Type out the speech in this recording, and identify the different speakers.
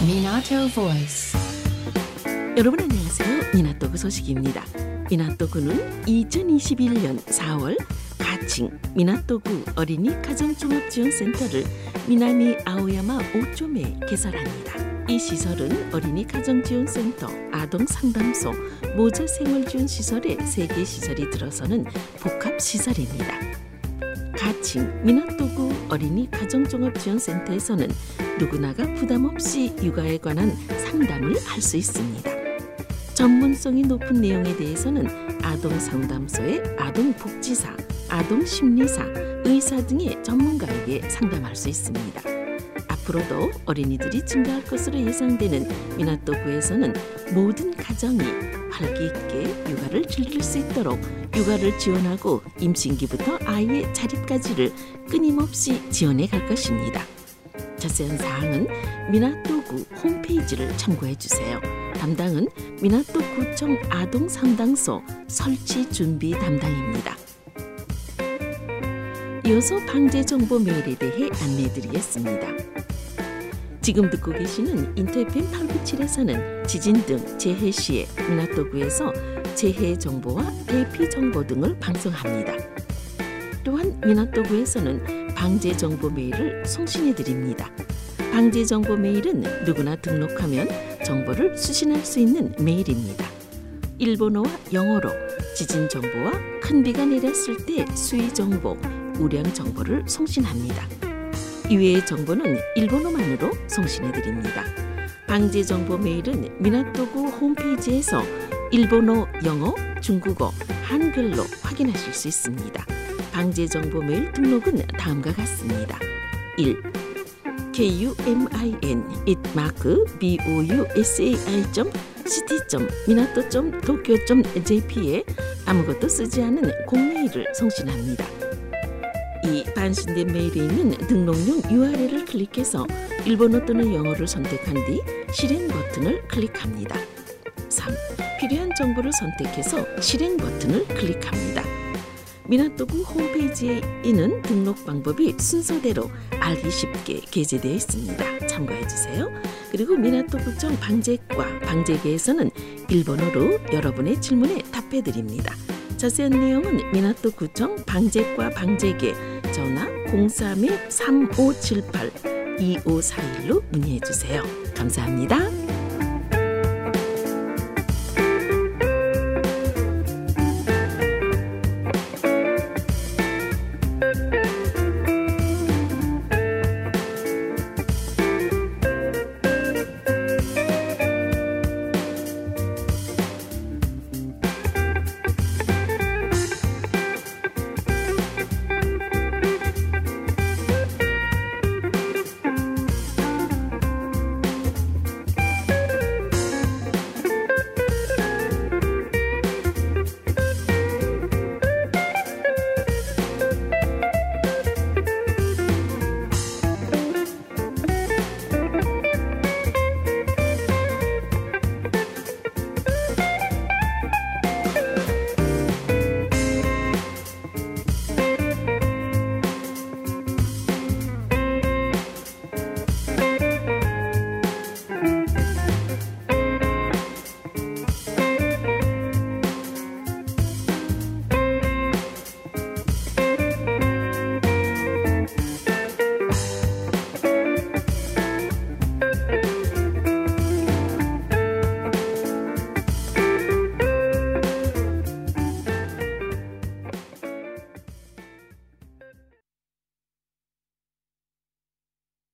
Speaker 1: Minato Voice.
Speaker 2: 여러분 안녕하세요. 미나토구 소식입니다. 미나토구는 2021년 4월 가칭 미나토구 어린이 가정종합지원센터를 미나미 아오야마 5점에 개설합니다. 이 시설은 어린이 가정지원센터, 아동상담소, 모자생활지원시설의 3개 시설이 들어서는 복합시설입니다. 가칭 미나토구 어린이 가정종합지원센터에서는 누구나가 부담없이 육아에 관한 상담을 할 수 있습니다. 전문성이 높은 내용에 대해서는 아동상담소의 아동복지사, 아동심리사, 의사 등의 전문가에게 상담할 수 있습니다. 앞으로도 어린이들이 증가할 것으로 예상되는 미나토구에서는 모든 가정이 활기 있게 육아를 즐길 수 있도록 육아를 지원하고 임신기부터 아이의 자립까지를 끊임없이 지원해 갈 것입니다. 자세한 사항은 미나토구 홈페이지를 참고해 주세요. 담당은 미나토구청 아동상담소 설치 준비 담당입니다. 이어서 방제 정보 메일에 대해 안내해드리겠습니다. 지금 듣고 계시는 인터FM 897에서는 지진 등 재해 시에 미나토구에서 재해 정보와 대피 정보 등을 방송합니다. 또한 미나토구에서는 방제 정보 메일을 송신해 드립니다. 방제 정보 메일은 누구나 등록하면 정보를 수신할 수 있는 메일입니다. 일본어와 영어로 지진 정보와 큰 비가 내렸을 때 수위 정보, 우량 정보를 송신합니다. 이외의 정보는 일본어만으로 송신해 드립니다. 방제 정보 메일은 미나토구 홈페이지에서 일본어, 영어, 중국어, 한글로 확인하실 수 있습니다. 방제 정보 메일 등록은 다음과 같습니다. 1. kumin@bousai.city.minato.tokyo.jp에 아무것도 쓰지 않은 공메일을 송신합니다. 2. 반신된 메일에 있는 등록용 URL을 클릭해서 일본어 또는 영어를 선택한 뒤 실행 버튼을 클릭합니다. 3. 필요한 정보를 선택해서 실행 버튼을 클릭합니다. 미나토구 홈페이지에 있는 등록 방법이 순서대로 알기 쉽게 게재되어 있습니다. 참고해주세요. 그리고 미나토구청 방제과 방제계에서는 일본어로 여러분의 질문에 답해드립니다. 자세한 내용은 미나토구청 방제과 방제계 전화 03-3578-2541로 문의해주세요. 감사합니다.